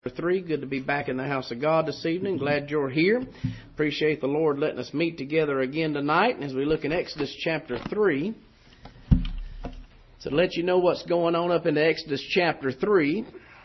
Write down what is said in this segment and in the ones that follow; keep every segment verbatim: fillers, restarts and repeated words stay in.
Three, good to be back in the house of God this evening. Glad you're here. Appreciate the Lord letting us meet together again tonight. And as we look in Exodus chapter three, to let you know what's going on up into Exodus chapter three,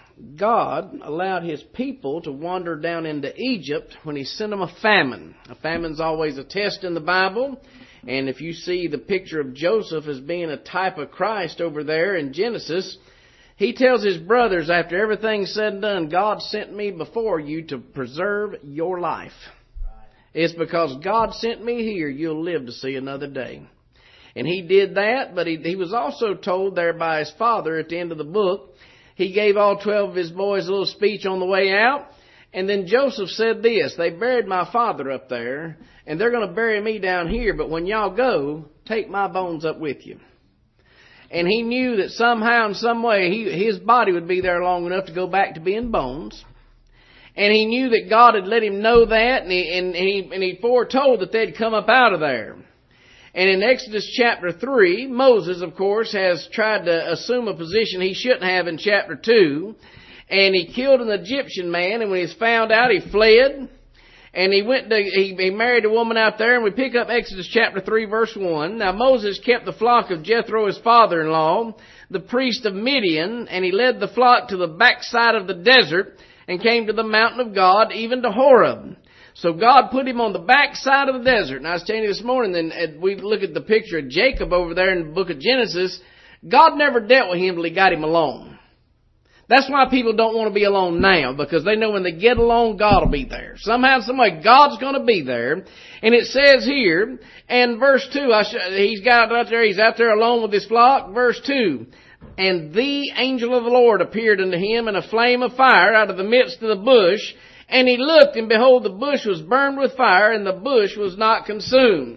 God allowed His people to wander down into Egypt when He sent them a famine. A famine's always a test in the Bible. And if you see the picture of Joseph as being a type of Christ over there in Genesis, he tells his brothers, after everything's said and done, God sent me before you to preserve your life. It's because God sent me here, you'll live to see another day. And he did that, but he, he was also told there by his father at the end of the book, he gave all twelve of his boys a little speech on the way out. And then Joseph said this, they buried my father up there, and they're going to bury me down here, but when y'all go, take my bones up with you. And he knew that somehow in some way he, his body would be there long enough to go back to being bones. And he knew that God had let him know that, and he, and he, and he foretold that they'd come up out of there. And in Exodus chapter three, Moses, of course, has tried to assume a position he shouldn't have in chapter two. And he killed an Egyptian man, and when he was found out, he fled. And he went to, he, he married a woman out there, and we pick up Exodus chapter three verse one. Now Moses kept the flock of Jethro, his father-in-law, the priest of Midian, and he led the flock to the backside of the desert and came to the mountain of God, even to Horeb. So God put him on the backside of the desert. And I was telling you this morning, then we look at the picture of Jacob over there in the book of Genesis. God never dealt with him till he got him alone. That's why people don't want to be alone now, because they know when they get alone, God will be there. Somehow, someway, God's going to be there. And it says here, and verse two, I sh- he's got out there, he's out there alone with his flock. Verse two, and the angel of the Lord appeared unto him in a flame of fire out of the midst of the bush. And he looked, and behold, the bush was burned with fire, and the bush was not consumed.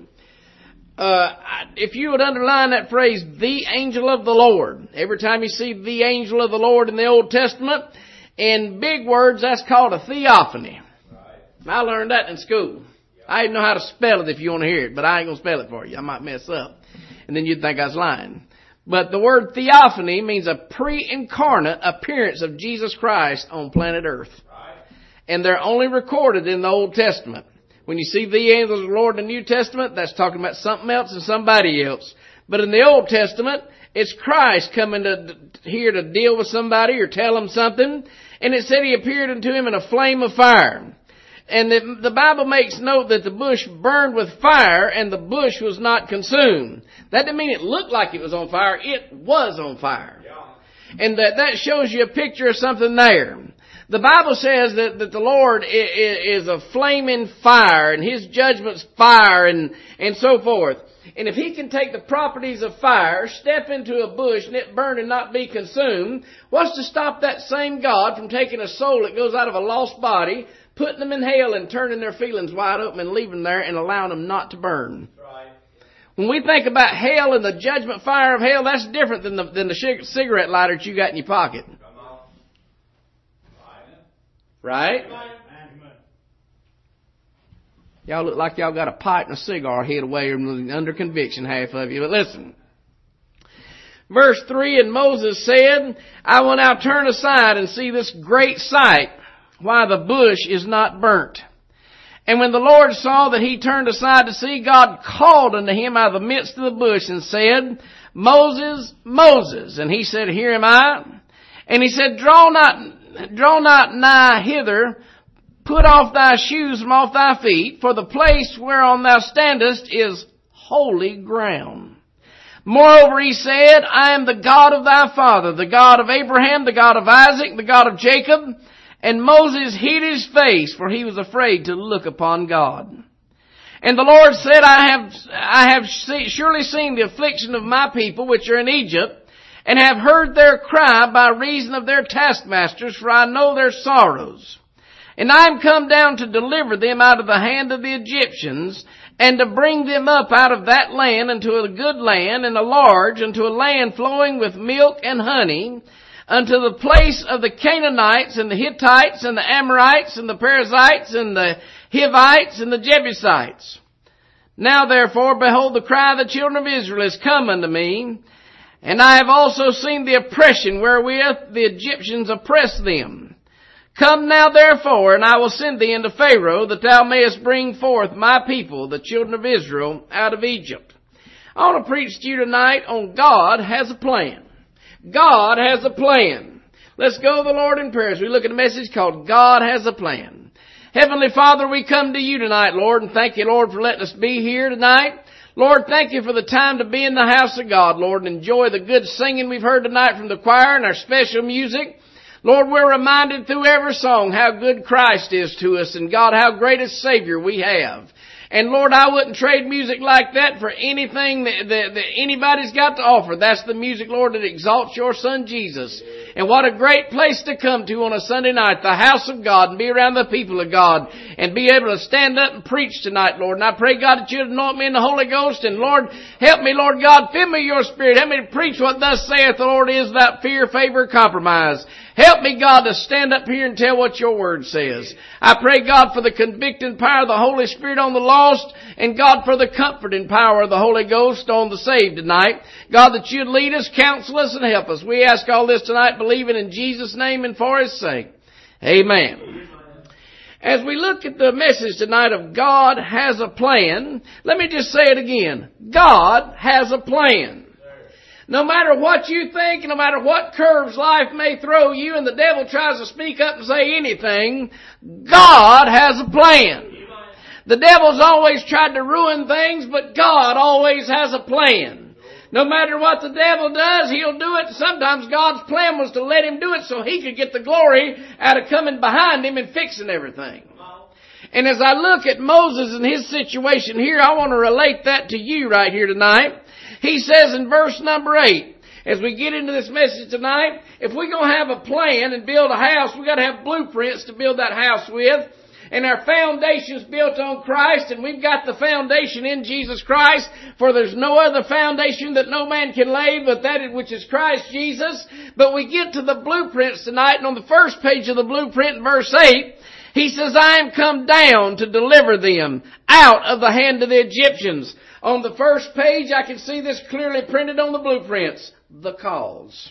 Uh, if you would underline that phrase, the angel of the Lord. Every time you see the angel of the Lord in the Old Testament, in big words, that's called a theophany. Right. I learned that in school. Yep. I didn't know how to spell it if you want to hear it, but I ain't going to spell it for you. I might mess up. And then you'd think I was lying. But the word theophany means a pre-incarnate appearance of Jesus Christ on planet Earth. Right. And they're only recorded in the Old Testament. When you see the angels of the Lord in the New Testament, that's talking about something else and somebody else. But in the Old Testament, it's Christ coming to here to deal with somebody or tell them something. And it said he appeared unto him in a flame of fire. And the, the Bible makes note that the bush burned with fire and the bush was not consumed. That didn't mean it looked like it was on fire. It was on fire. Yeah. And that, that shows you a picture of something there. The Bible says that, that the Lord is a flaming fire and His judgment's fire and, and so forth. And if He can take the properties of fire, step into a bush and it burn and not be consumed, what's to stop that same God from taking a soul that goes out of a lost body, putting them in hell and turning their feelings wide open and leaving them there and allowing them not to burn? Right. When we think about hell and the judgment fire of hell, that's different than the, than the cigarette lighter that you got in your pocket. Right? Y'all look like y'all got a pipe and a cigar hid away under conviction, half of you. But listen. Verse three, and Moses said, I will now turn aside and see this great sight, why the bush is not burnt. And when the Lord saw that he turned aside to see, God called unto him out of the midst of the bush and said, Moses, Moses. And he said, Here am I. And he said, Draw not... Draw not nigh hither, put off thy shoes from off thy feet, for the place whereon thou standest is holy ground. Moreover, he said, I am the God of thy father, the God of Abraham, the God of Isaac, the God of Jacob. And Moses hid his face, for he was afraid to look upon God. And the Lord said, I have, I have surely seen the affliction of my people which are in Egypt, and have heard their cry by reason of their taskmasters, for I know their sorrows. And I am come down to deliver them out of the hand of the Egyptians, and to bring them up out of that land into a good land, and a large, unto a land flowing with milk and honey, unto the place of the Canaanites, and the Hittites, and the Amorites, and the Perizzites, and the Hivites, and the Jebusites. Now therefore, behold, the cry of the children of Israel is come unto me, And I have also seen the oppression wherewith the Egyptians oppress them. Come now therefore, and I will send thee unto Pharaoh, that thou mayest bring forth my people, the children of Israel, out of Egypt. I want to preach to you tonight on God has a plan. God has a plan. Let's go to the Lord in prayer as we look at a message called God Has a Plan. Heavenly Father, we come to you tonight, Lord, and thank you, Lord, for letting us be here tonight. Lord, thank you for the time to be in the house of God, Lord, and enjoy the good singing we've heard tonight from the choir and our special music. Lord, we're reminded through every song how good Christ is to us, and God, how great a Savior we have. And Lord, I wouldn't trade music like that for anything that, that, that anybody's got to offer. That's the music, Lord, that exalts your Son Jesus. And what a great place to come to on a Sunday night, the house of God, and be around the people of God, and be able to stand up and preach tonight, Lord. And I pray, God, that you'd anoint me in the Holy Ghost, and Lord, help me, Lord God, fill me with your Spirit. Help me to preach what thus saith the Lord is without fear, favor, compromise. Help me, God, to stand up here and tell what your word says. I pray, God, for the convicting power of the Holy Spirit on the lost, and God, for the comforting power of the Holy Ghost on the saved tonight. God, that you'd lead us, counsel us, and help us. We ask all this tonight, believing in Jesus' name and for His sake. Amen. As we look at the message tonight of God has a plan, let me just say it again. God has a plan. No matter what you think, no matter what curves life may throw you, and the devil tries to speak up and say anything, God has a plan. The devil's always tried to ruin things, but God always has a plan. No matter what the devil does, he'll do it. Sometimes God's plan was to let him do it so he could get the glory out of coming behind him and fixing everything. And as I look at Moses and his situation here, I want to relate that to you right here tonight. He says in verse number eight, as we get into this message tonight, if we're going to have a plan and build a house, we've got to have blueprints to build that house with. And our foundation's built on Christ, and we've got the foundation in Jesus Christ, for there's no other foundation that no man can lay but that which is Christ Jesus. But we get to the blueprints tonight, and on the first page of the blueprint, in verse eight, he says, I am come down to deliver them out of the hand of the Egyptians. On the first page, I can see this clearly printed on the blueprints. The cause.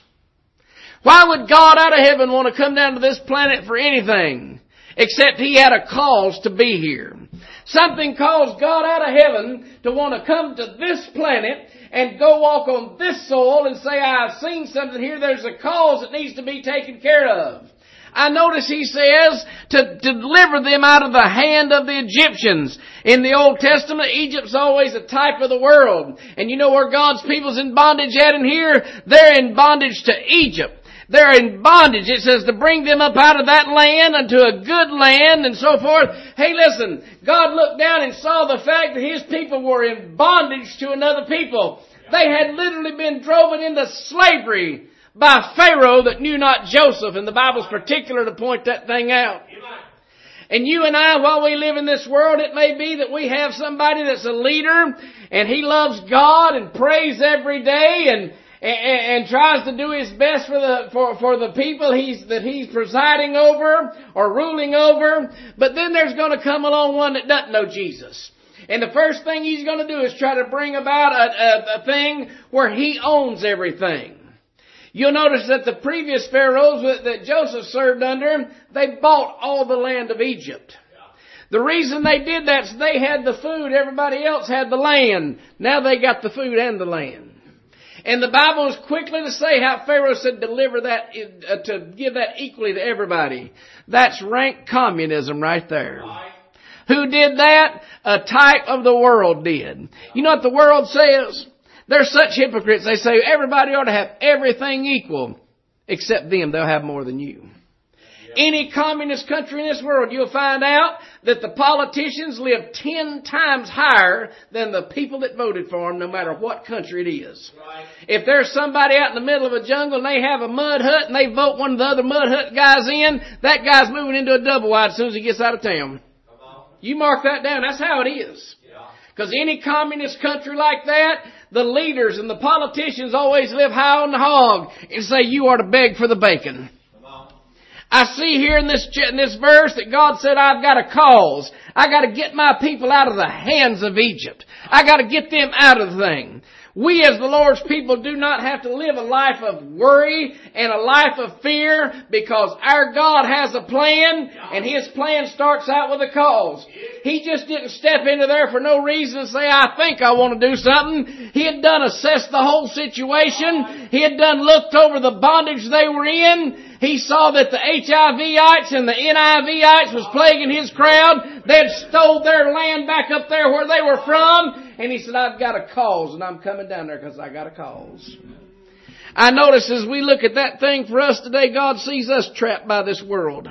Why would God out of heaven want to come down to this planet for anything? Except He had a cause to be here. Something caused God out of heaven to want to come to this planet and go walk on this soil and say, I've seen something here. There's a cause that needs to be taken care of. I notice He says to, to deliver them out of the hand of the Egyptians. In the Old Testament, Egypt's always a type of the world. And you know where God's people's in bondage at in here? They're in bondage to Egypt. They're in bondage. It says to bring them up out of that land unto a good land and so forth. Hey, listen, God looked down and saw the fact that His people were in bondage to another people. They had literally been driven into slavery by Pharaoh that knew not Joseph, and the Bible's particular to point that thing out. And you and I, while we live in this world, it may be that we have somebody that's a leader, and he loves God and prays every day, and And, and tries to do his best for the for, for the people he's that he's presiding over or ruling over. But then there's going to come along one that doesn't know Jesus. And the first thing he's going to do is try to bring about a, a, a thing where he owns everything. You'll notice that the previous pharaohs that Joseph served under, they bought all the land of Egypt. The reason they did that is they had the food, everybody else had the land. Now they got the food and the land. And the Bible is quickly to say how Pharaoh said deliver that, uh, to give that equally to everybody. That's rank communism right there. Right. Who did that? A type of the world did. You know what the world says? They're such hypocrites. They say everybody ought to have everything equal except them. They'll have more than you. Any communist country in this world, you'll find out that the politicians live ten times higher than the people that voted for them, no matter what country it is. Right. If there's somebody out in the middle of a jungle and they have a mud hut and they vote one of the other mud hut guys in, that guy's moving into a double wide as soon as he gets out of town. You mark that down. That's how it is. Because yeah. Any communist country like that, the leaders and the politicians always live high on the hog and say, you are to beg for the bacon. I see here in this in this verse that God said, I've got a cause. I got to get my people out of the hands of Egypt. I got to get them out of the thing. We as the Lord's people do not have to live a life of worry and a life of fear, because our God has a plan, and His plan starts out with a cause. He just didn't step into there for no reason and say, I think I want to do something. He had done assessed the whole situation. He had done looked over the bondage they were in. He saw that the H I V-ites and the N I V-ites was plaguing His crowd. They had stole their land back up there where they were from. And He said, I've got a cause, and I'm coming down there because I got a cause. I notice as we look at that thing for us today, God sees us trapped by this world.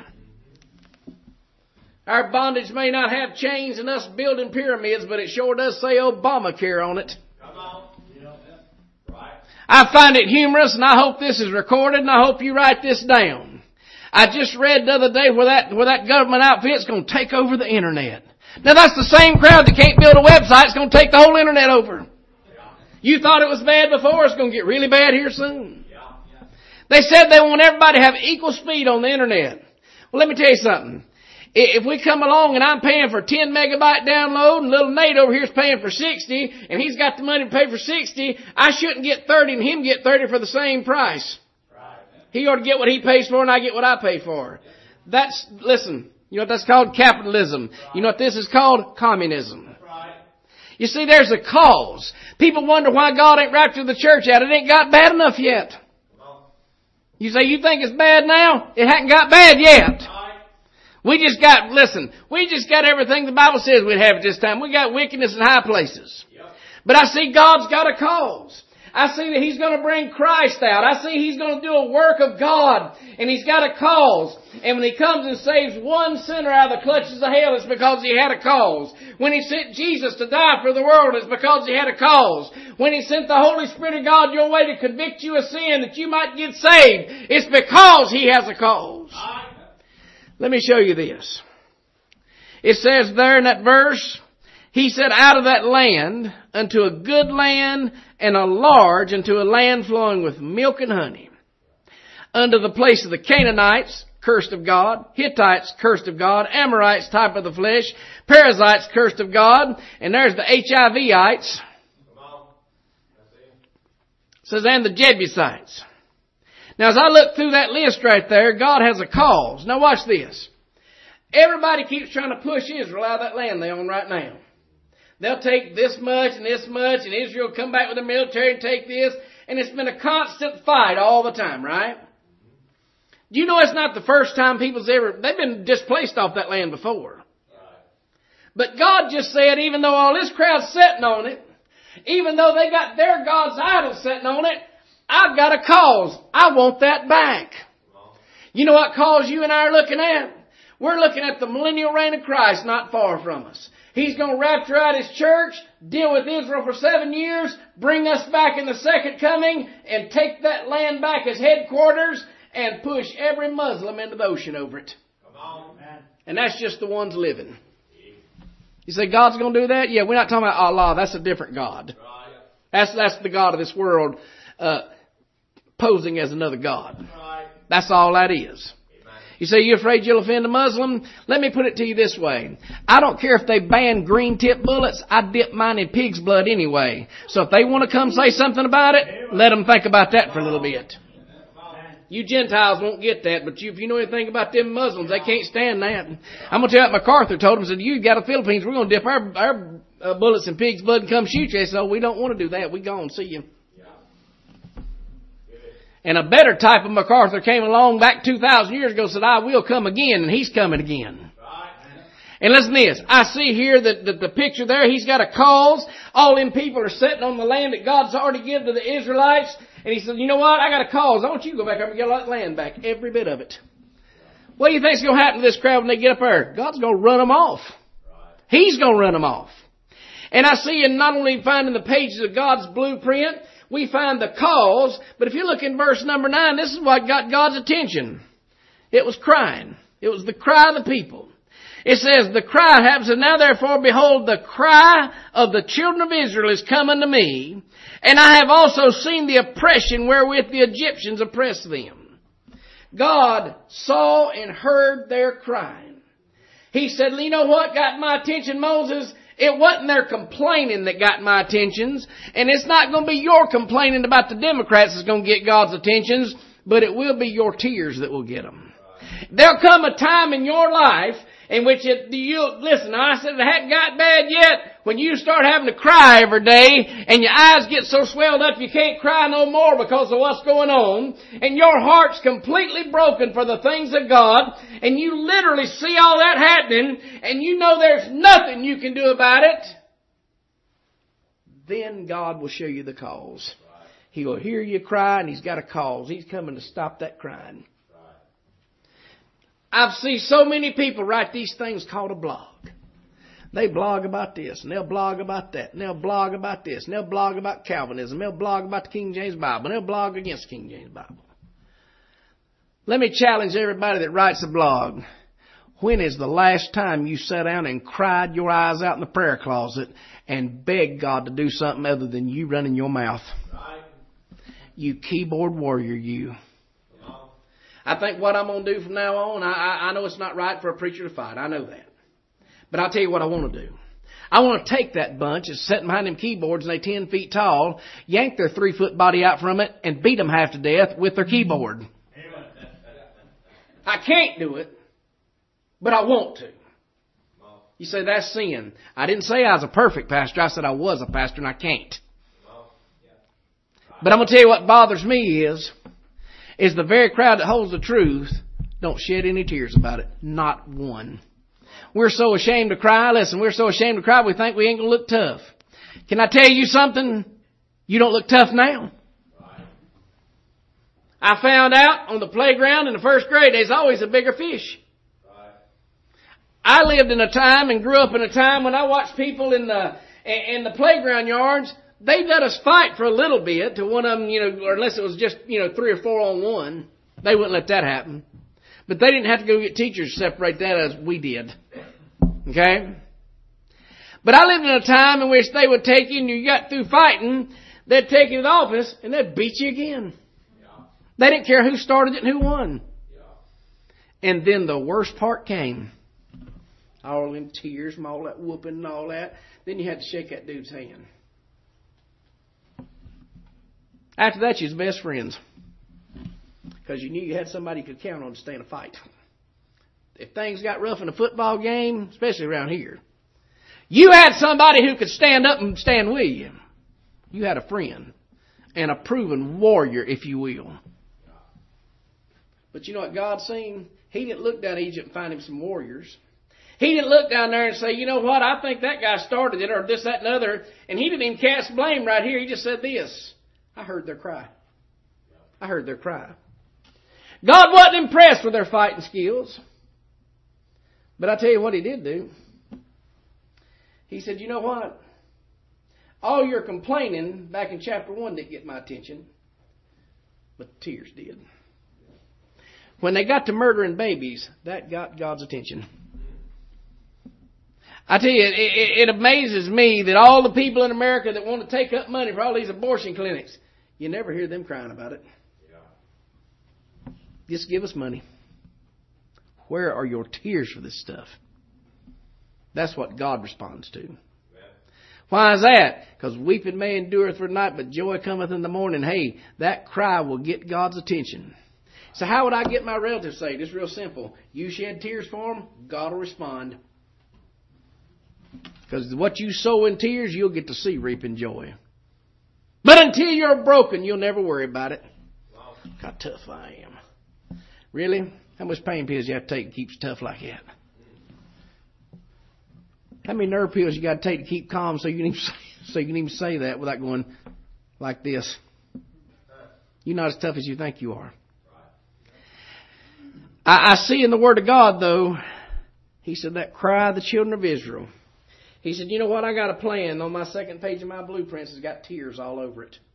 Our bondage may not have chains and us building pyramids, but it sure does say Obamacare on it. Come on. Right. I find it humorous, and I hope this is recorded, and I hope you write this down. I just read the other day where that, where that government outfit's going to take over the internet. Now that's the same crowd that can't build a website. It's going to take the whole internet over. You thought it was bad before. It's going to get really bad here soon. They said they want everybody to have equal speed on the internet. Well, let me tell you something. If we come along and I'm paying for ten megabyte download and little Nate over here is paying for sixty and he's got the money to pay for sixty, I shouldn't get thirty and him get thirty for the same price. He ought to get what he pays for and I get what I pay for. That's, listen, you know what that's called? Capitalism. You know what this is called? Communism. You see, there's a cause. People wonder why God ain't raptured the church out. It ain't got bad enough yet. You say, you think it's bad now? It hasn't got bad yet. We just got, listen, we just got everything the Bible says we'd have at this time. We got wickedness in high places. But I see God's got a cause. I see that He's going to bring Christ out. I see He's going to do a work of God. And He's got a cause. And when He comes and saves one sinner out of the clutches of hell, it's because He had a cause. When He sent Jesus to die for the world, it's because He had a cause. When He sent the Holy Spirit of God your way to convict you of sin that you might get saved, it's because He has a cause. Let me show you this. It says there in that verse, He said, out of that land unto a good land and a large, unto a land flowing with milk and honey. Unto the place of the Canaanites, cursed of God, Hittites, cursed of God, Amorites, type of the flesh, Perizzites, cursed of God, and there's the H I V-ites. It says, and the Jebusites. Now as I look through that list right there, God has a cause. Now watch this. Everybody keeps trying to push Israel out of that land they own right now. They'll take this much and this much, and Israel will come back with the military and take this. And it's been a constant fight all the time, right? Do you know it's not the first time people's ever, they've been displaced off that land before. But God just said, even though all this crowd's sitting on it, even though they got their God's idols sitting on it, I've got a cause. I want that back. You know what cause you and I are looking at? We're looking at the millennial reign of Christ not far from us. He's going to rapture out His church, deal with Israel for seven years, bring us back in the second coming, and take that land back as headquarters, and push every Muslim into the ocean over it. Come on, man. And that's just the ones living. You say, God's going to do that? Yeah, we're not talking about Allah. That's a different God. That's, that's the God of this world, uh, posing as another God. That's all that is. You say, you afraid you'll offend a Muslim? Let me put it to you this way. I don't care if they ban green tip bullets. I dip mine in pig's blood anyway. So if they want to come say something about it, let them think about that for a little bit. You Gentiles won't get that, but you, if you know anything about them Muslims, they can't stand that. I'm going to tell you what MacArthur told them. He said, you got the Philippines, we're going to dip our, our uh, bullets in pig's blood and come shoot you. So we don't want to do that. We go and see you. And a better type of MacArthur came along back two thousand years ago and said, I will come again, and he's coming again. Right. And listen to this. I see here that, that the picture there, he's got a cause. All them people are sitting on the land that God's already given to the Israelites. And he said, you know what? I got a cause. I want you to go back up and get all that land back. Every bit of it. What do you think's going to happen to this crowd when they get up there? God's going to run them off. Right. He's going to run them off. And I see in not only finding the pages of God's blueprint, we find the cause, but if you look in verse number nine, this is what got God's attention. It was crying. It was the cry of the people. It says, the cry happens, and now therefore, behold, the cry of the children of Israel is come unto me, and I have also seen the oppression wherewith the Egyptians oppress them. God saw and heard their crying. He said, you know what got my attention, Moses? It wasn't their complaining that got my attentions, and it's not going to be your complaining about the Democrats that's going to get God's attentions, but it will be your tears that will get them. There'll come a time in your life in which it, you, listen, I said it hadn't got bad yet, when you start having to cry every day and your eyes get so swelled up you can't cry no more because of what's going on, and your heart's completely broken for the things of God, and you literally see all that happening, and you know there's nothing you can do about it, then God will show you the cause. He will hear you cry, and He's got a cause. He's coming to stop that crying. I've seen so many people write these things called a blog. They blog about this, and they'll blog about that, and they'll blog about this, and they'll blog about Calvinism, they'll blog about the King James Bible, and they'll blog against the King James Bible. Let me challenge everybody that writes a blog. When is the last time you sat down and cried your eyes out in the prayer closet and begged God to do something other than you running your mouth? Right. You keyboard warrior, you. I think what I'm going to do from now on, I, I, I know it's not right for a preacher to fight. I know that. But I'll tell you what I want to do. I want to take that bunch that's sitting behind them keyboards and they're ten feet tall, yank their three foot body out from it, and beat them half to death with their keyboard. I can't do it, but I want to. You say that's sin. I didn't say I was a perfect pastor. I said I was a pastor and I can't. But I'm going to tell you what bothers me is, is the very crowd that holds the truth don't shed any tears about it. Not one. We're so ashamed to cry. Listen, we're so ashamed to cry we think we ain't going to look tough. Can I tell you something? You don't look tough now. I found out on the playground in the first grade there's always a bigger fish. I lived in a time and grew up in a time when I watched people in the in the playground yards. They let us fight for a little bit to one of them, you know, or unless it was just, you know, three or four on one. They wouldn't let that happen. But they didn't have to go get teachers to separate that as we did. Okay? But I lived in a time in which they would take you and you got through fighting, they'd take you to the office and they'd beat you again. Yeah. They didn't care who started it and who won. Yeah. And then the worst part came. All them tears and all that whooping and all that. Then you had to shake that dude's hand. After that, you was best friends. Because you knew you had somebody you could count on to stay in a fight. If things got rough in a football game, especially around here, you had somebody who could stand up and stand with you. You had a friend. And a proven warrior, if you will. But you know what God seen? He didn't look down Egypt and find him some warriors. He didn't look down there and say, you know what, I think that guy started it, or this, that, and other. And he didn't even cast blame right here. He just said this. I heard their cry. I heard their cry. God wasn't impressed with their fighting skills. But I tell you what He did do. He said, you know what? All your complaining back in chapter one didn't get my attention. But the tears did. When they got to murdering babies, that got God's attention. I tell you, it, it, it amazes me that all the people in America that want to take up money for all these abortion clinics, you never hear them crying about it. Yeah. Just give us money. Where are your tears for this stuff? That's what God responds to. Yeah. Why is that? Because weeping may endure for the night, but joy cometh in the morning. Hey, that cry will get God's attention. So how would I get my relatives saved? It's real simple. You shed tears for them, God will respond. Because what you sow in tears, you'll get to see reaping joy. But until you're broken, you'll never worry about it. Wow. Look how tough I am. Really? How much pain pills you have to take to keep you tough like that? How many nerve pills you got to take to keep calm so you can even say, so you can even say that without going like this? You're not as tough as you think you are. I, I see in the Word of God, though, He said that cry of the children of Israel. He said, you know what, I got a plan. On my second page of my blueprints, it's got tears all over it.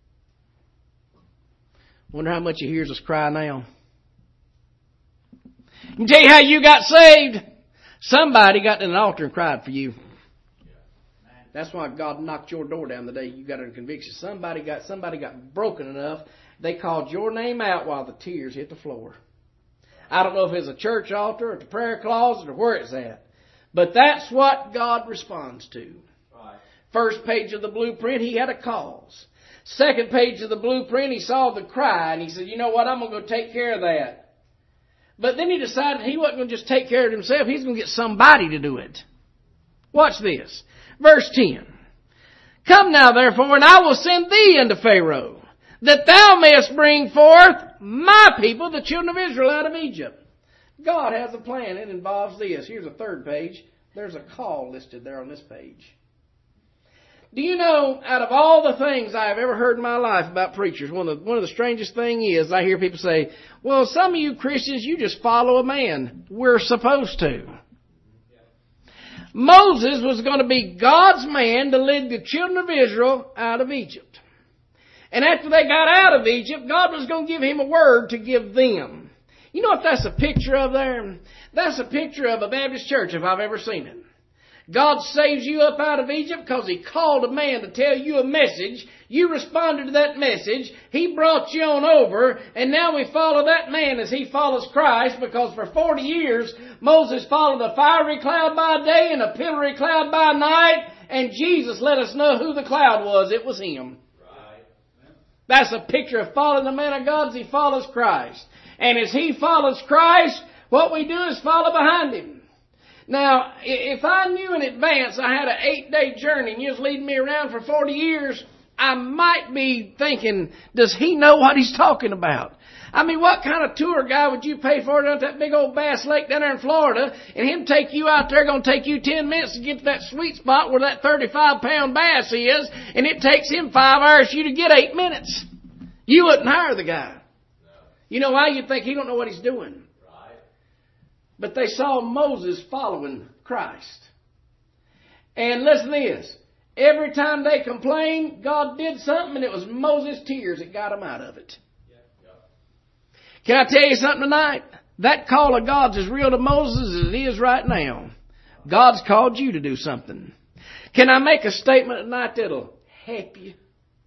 Wonder how much He hears us cry now. I can tell you how you got saved. Somebody got to an altar and cried for you. That's why God knocked your door down the day you got a conviction. Somebody got somebody got broken enough, they called your name out while the tears hit the floor. I don't know if it's a church altar or the prayer closet or where it's at. But that's what God responds to. Right. First page of the blueprint, he had a cause. Second page of the blueprint, he saw the cry, and he said, you know what, I'm going to go take care of that. But then he decided he wasn't going to just take care of it himself, he's going to get somebody to do it. Watch this. Verse ten. Come now, therefore, and I will send thee unto Pharaoh, that thou mayest bring forth my people, the children of Israel, out of Egypt. God has a plan. It involves this. Here's a third page. There's a call listed there on this page. Do you know, out of all the things I have ever heard in my life about preachers, one of the, one of the strangest things is I hear people say, well, some of you Christians, you just follow a man. We're supposed to. Moses was going to be God's man to lead the children of Israel out of Egypt. And after they got out of Egypt, God was going to give him a word to give them. You know what that's a picture of there? That's a picture of a Baptist church if I've ever seen it. God saves you up out of Egypt because He called a man to tell you a message. You responded to that message. He brought you on over. And now we follow that man as he follows Christ, because for forty years Moses followed a fiery cloud by day and a pillory cloud by night. And Jesus let us know who the cloud was. It was Him. Right. That's a picture of following the man of God as he follows Christ. And as he follows Christ, what we do is follow behind Him. Now, if I knew in advance I had an eight-day journey and you was leading me around for forty years, I might be thinking, does he know what he's talking about? I mean, what kind of tour guy would you pay for down at that big old Bass Lake down there in Florida, and him take you out there, going to take you ten minutes to get to that sweet spot where that thirty-five pound bass is, and it takes him five hours for you to get eight minutes? You wouldn't hire the guy. No. You know why? You'd think he don't know what he's doing. Right. But they saw Moses following Christ. And listen to this. Every time they complained, God did something, and it was Moses' tears that got them out of it. Yeah. Yeah. Can I tell you something tonight? That call of God's as real to Moses as it is right now. God's called you to do something. Can I make a statement tonight that'll help you?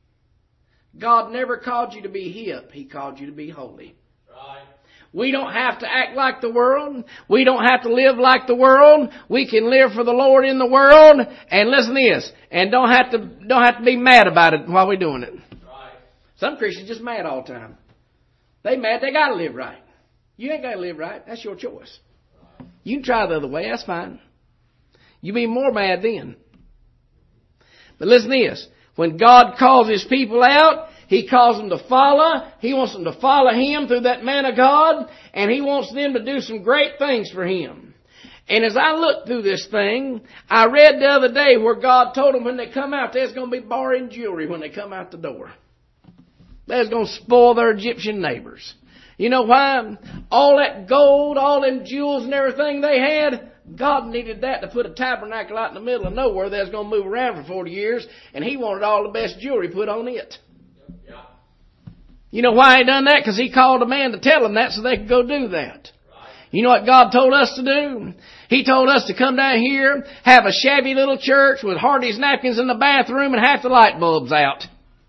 God never called you to be hip. He called you to be holy. Right. We don't have to act like the world. We don't have to live like the world. We can live for the Lord in the world. And listen to this. And don't have to, don't have to be mad about it while we're doing it. Right. Some Christians just mad all the time. They mad. They got to live right. You ain't got to live right. That's your choice. Right. You can try the other way. That's fine. You be more mad then. But listen to this. When God calls His people out, He calls them to follow. He wants them to follow Him through that man of God. And He wants them to do some great things for Him. And as I looked through this thing, I read the other day where God told them when they come out, there's going to be borrowing jewelry when they come out the door. They're going to spoil their Egyptian neighbors. You know why? All that gold, all them jewels and everything they had, God needed that to put a tabernacle out in the middle of nowhere that was going to move around for forty years, and He wanted all the best jewelry put on it. Yeah. You know why He done that? Because He called a man to tell them that so they could go do that. Right. You know what God told us to do? He told us to come down here, have a shabby little church with Hardy's napkins in the bathroom and half the light bulbs out.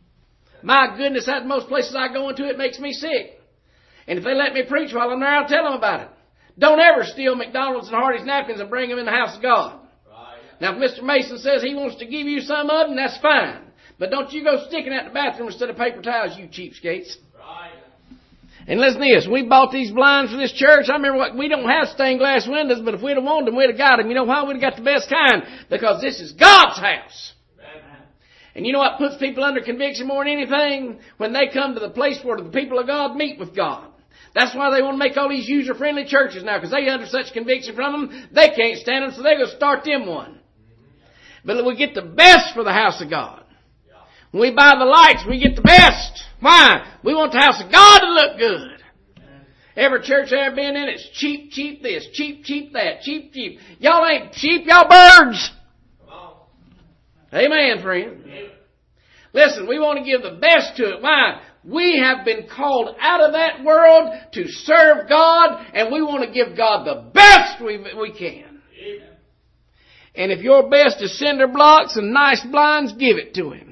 My goodness, that's most places I go into, it makes me sick. And if they let me preach while I'm there, I'll tell them about it. Don't ever steal McDonald's and Hardy's napkins and bring them in the house of God. Right. Now, if Mister Mason says he wants to give you some of them, that's fine. But don't you go sticking at the bathroom instead of paper towels, you cheapskates. Right. And listen to this. We bought these blinds for this church. I remember what, we don't have stained glass windows, but if we'd have wanted them, we'd have got them. You know why? We'd have got the best kind. Because this is God's house. Amen. And you know what puts people under conviction more than anything? When they come to the place where the people of God meet with God. That's why they want to make all these user-friendly churches now, because they under such conviction from them, they can't stand them, so they're going to start them one. But we get the best for the house of God. When we buy the lights, we get the best. Why? We want the house of God to look good. Every church I've ever been in, it's cheap, cheap this, cheap, cheap that, cheap, cheap. Y'all ain't cheap, y'all birds. Come on. Amen, friend. Listen, we want to give the best to it. Why? We have been called out of that world to serve God, and we want to give God the best we, we can. Amen. And if your best is cinder blocks and nice blinds, give it to Him.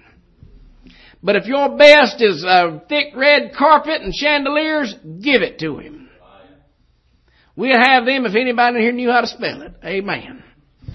But if your best is a thick red carpet and chandeliers, give it to Him. Right. We'll have them if anybody in here knew how to spell it. Amen.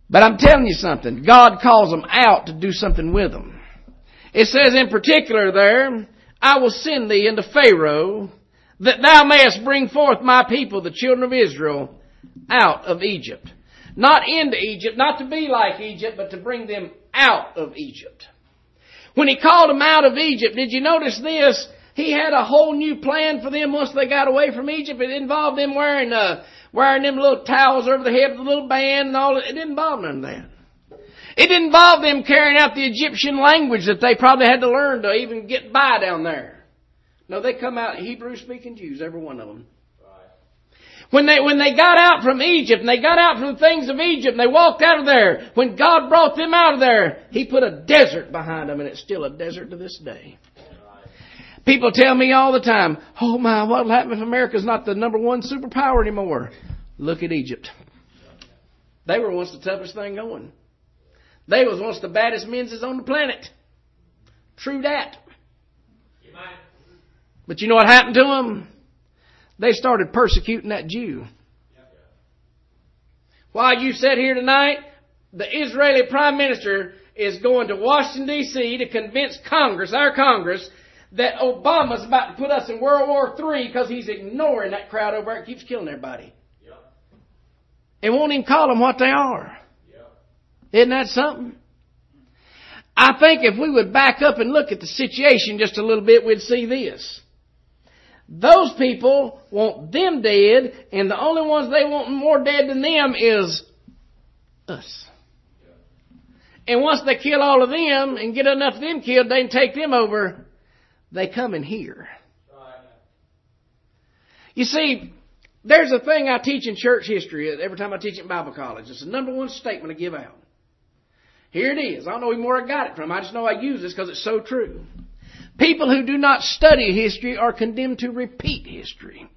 But I'm telling you something. God calls them out to do something with them. It says in particular there, I will send thee into Pharaoh, that thou mayest bring forth my people, the children of Israel, out of Egypt. Not into Egypt, not to be like Egypt, but to bring them out of Egypt. When he called them out of Egypt, did you notice this? He had a whole new plan for them once they got away from Egypt. It involved them wearing uh, wearing them little towels over the head of the little band and all. It didn't involve none of that. It didn't involve them carrying out the Egyptian language that they probably had to learn to even get by down there. No, they come out Hebrew-speaking Jews, every one of them. When they, when they got out from Egypt, and they got out from the things of Egypt, and they walked out of there, when God brought them out of there, He put a desert behind them, and it's still a desert to this day. People tell me all the time, oh my, what'll happen if America's not the number one superpower anymore? Look at Egypt. They were once the toughest thing going. They was once the baddest men's on the planet. True that. But you know what happened to them? They started persecuting that Jew. While you sit here tonight, the Israeli Prime Minister is going to Washington, D C to convince Congress, our Congress, that Obama's about to put us in World War Three because he's ignoring that crowd over there that keeps killing everybody. Yep. And won't even call them what they are. Yep. Isn't that something? I think if we would back up and look at the situation just a little bit, we'd see this. Those people want them dead, and the only ones they want more dead than them is us. And once they kill all of them and get enough of them killed, they can take them over. They come in here. You see, there's a thing I teach in church history every time I teach in Bible college. It's the number one statement I give out. Here it is. I don't know even where I got it from. I just know I use this because it's so true. People who do not study history are condemned to repeat history.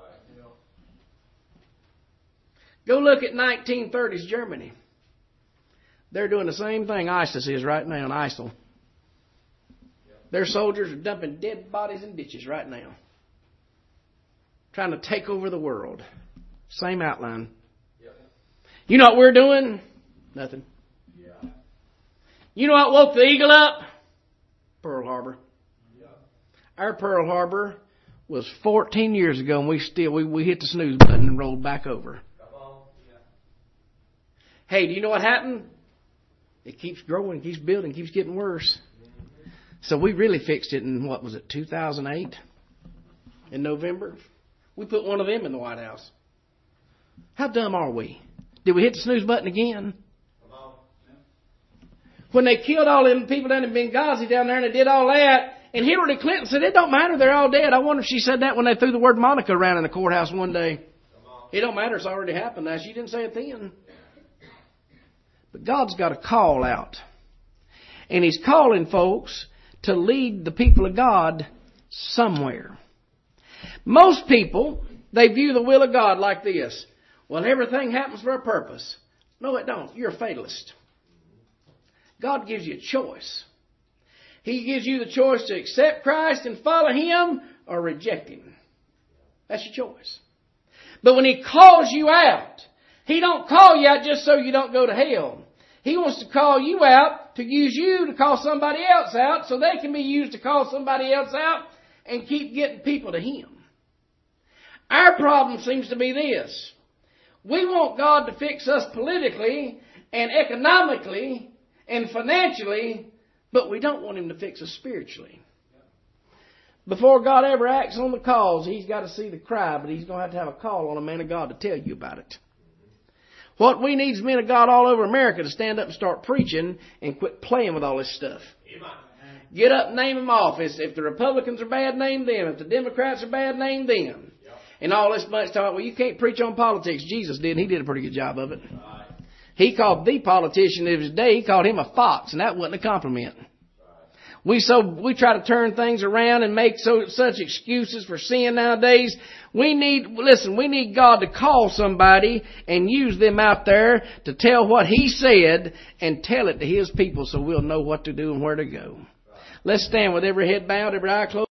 Go look at nineteen thirties Germany. They're doing the same thing ISIS is right now in I S I L. Their soldiers are dumping dead bodies in ditches right now. Trying to take over the world. Same outline. You know what we're doing? Nothing. You know what woke the eagle up? Pearl Harbor. Our Pearl Harbor was fourteen years ago, and we still we, we hit the snooze button and rolled back over. Hey, do you know what happened? It keeps growing, keeps building, keeps getting worse. So we really fixed it in, what was it, two thousand eight? In November? We put one of them in the White House. How dumb are we? Did we hit the snooze button again? When they killed all them people down in Benghazi down there and they did all that, and Hillary Clinton said, it don't matter, they're all dead. I wonder if she said that when they threw the word Monica around in the courthouse one day. It don't matter, it's already happened now. She didn't say it then. But God's got a call out. And He's calling folks to lead the people of God somewhere. Most people, they view the will of God like this. Well, everything happens for a purpose. No, it don't. You're a fatalist. God gives you a choice. He gives you the choice to accept Christ and follow Him or reject Him. That's your choice. But when He calls you out, He don't call you out just so you don't go to hell. He wants to call you out to use you to call somebody else out so they can be used to call somebody else out and keep getting people to Him. Our problem seems to be this. We want God to fix us politically and economically and financially, but we don't want Him to fix us spiritually. Before God ever acts on the cause, He's got to see the cry, but He's going to have to have a call on a man of God to tell you about it. What we need is men of God all over America to stand up and start preaching and quit playing with all this stuff. Get up and name them off. If the Republicans are bad, name them. If the Democrats are bad, name them. And all this bunch talk, well, you can't preach on politics. Jesus did, and He did a pretty good job of it. He called the politician of His day, He called him a fox, and that wasn't a compliment. We so we try to turn things around and make so such excuses for sin nowadays. We need, listen, we need God to call somebody and use them out there to tell what He said and tell it to His people so we'll know what to do and where to go. Let's stand with every head bowed, every eye closed.